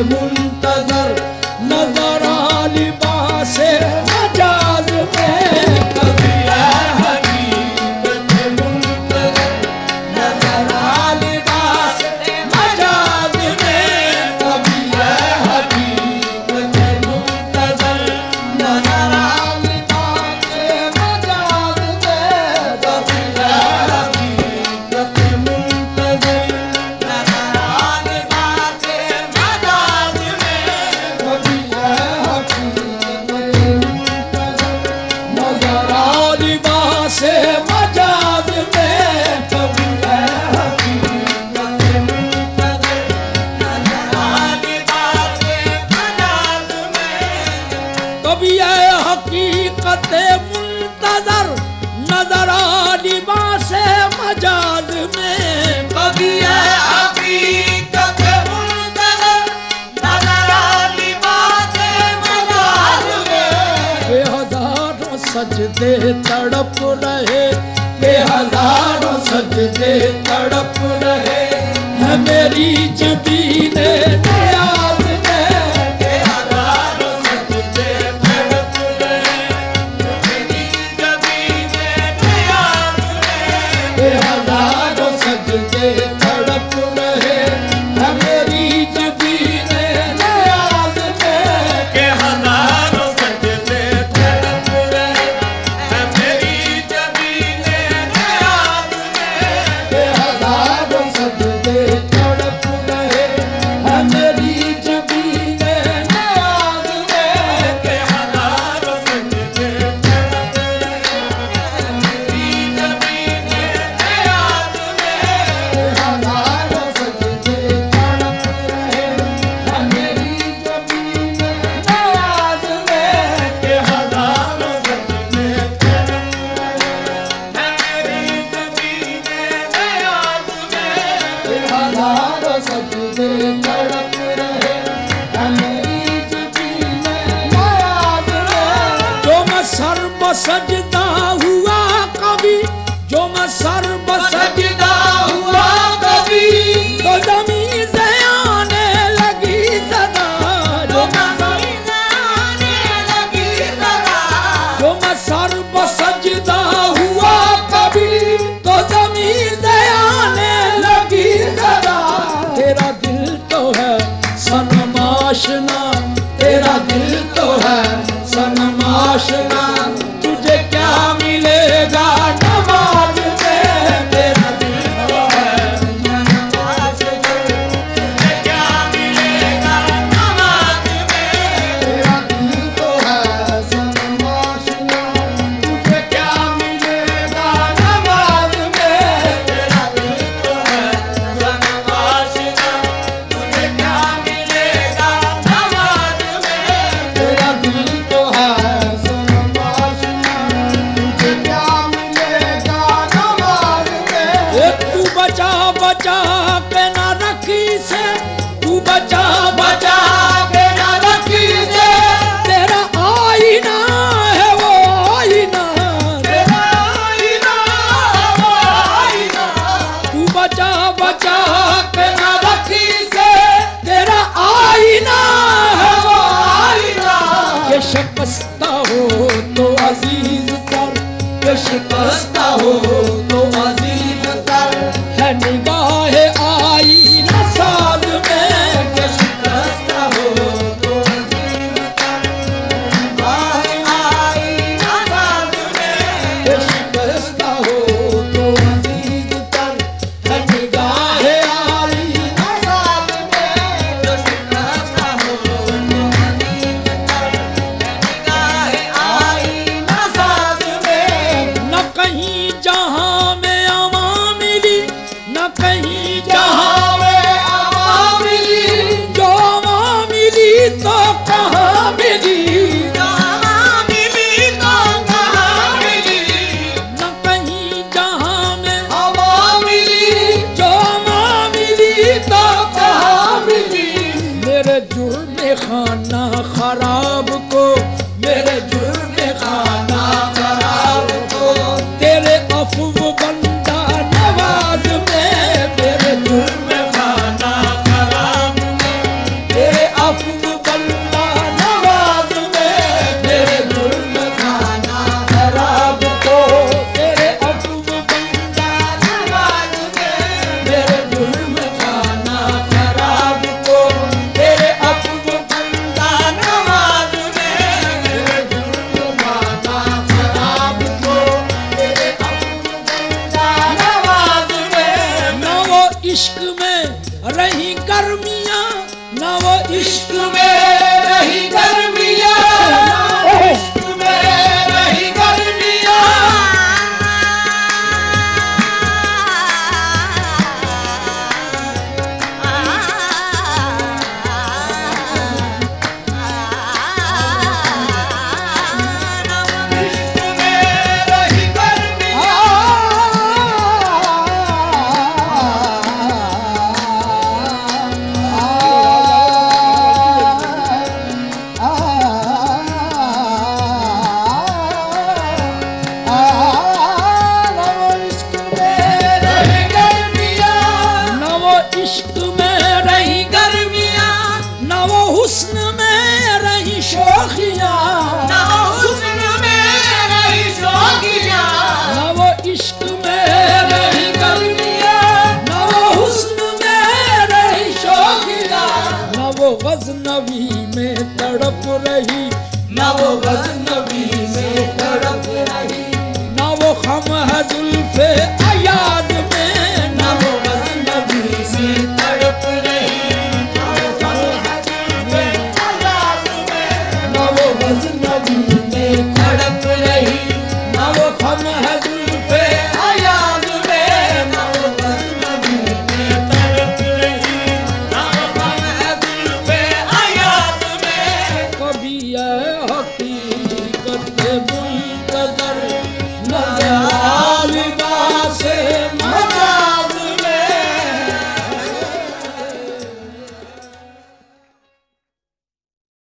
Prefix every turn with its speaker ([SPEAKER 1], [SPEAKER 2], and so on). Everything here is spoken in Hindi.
[SPEAKER 1] मुंतजर नजर लिबास मजाज में कभी है हकीकत मुंतजर नजर लिबास मजाज में कभी है हकीकत मुंतजर नजर लिबास मजाज में कभी है हकीकत मुंतजर मुंतजर नजर लिबास मजाज में कभी है हकीकत मुंतजर नजर लिबास मजाज में बेहजारों सजदे तड़प रहे बेहजारों सजदे तड़प रहे है मेरी जबीने नियाज सजदा हुआ कभी जो मैं सर्व सजदा हुआ कभी तो ज़मीन से आने लगी सदा जो मैं आने लगी सदा जो मैं सर्व सजदा हुआ कभी तो ज़मीन से आने लगी सदा तेरा दिल तो है सनम आशना तेरा दिल तो है सनम आशना मिलेगा नमाज में तेरा दिल तो है नमाज में क्या मिलेगा नमाज में तेरा दिल तो है नमाज में तुझे क्या मिलेगा नमाज में तेरा दिल तो है नमाज में तुझे क्या मिलेगा नमाज में तेरा दिल तो है बचा बचा के ना रखी से तू बचा बचा के ना रखी से तेरा आईना है वो आईना तेरा आईना वो आईना तू बचा बचा के ना रखी से तेरा आईना है वो आईना ये शिकस्ता हो तो अजीज कर ये शिकस्ता हो तो अजीज कर है निगाहे आईना साज में के शिकस्ता हो तो अजीज कर निगाहे आईना साज में के शिकस्ता हो तो अजीज कर है निगाहे आईना साज में के शिकस्ता हो तो अजीज कर निगाहे आईना साज में न कहीं जहां में अमा मिली न कहीं जहां में अमा मिली जो अमा मिली तो कहाँ मिली जो अमा मिली तो कहाँ मिली न कहीं जहां में अमा मिली जो अमा मिली तो कहाँ मिली मेरे जुर्म खाना खराब को मेरे जुर्म खाना खराब को तेरे अफ़्व बंदा नवाज में तेरे जुर्म खाना खराब में तेरे में रही गर्मियाँ, इश्क में रही गर्मियाँ। इश्क में रही गर्मियाँ, न वो हुस्न में रही शौखियाँ,
[SPEAKER 2] न वो हुस्न में रही शौकियाँ,
[SPEAKER 1] न वो इश्क में रही गर्मियाँ, न वो हुस्न में रही शौखियाँ, न वो गज़नवी में तड़प रही,
[SPEAKER 2] न वो गज़नवी में तड़प रही,
[SPEAKER 1] न वो खम है ज़ुल्फ़े अयाद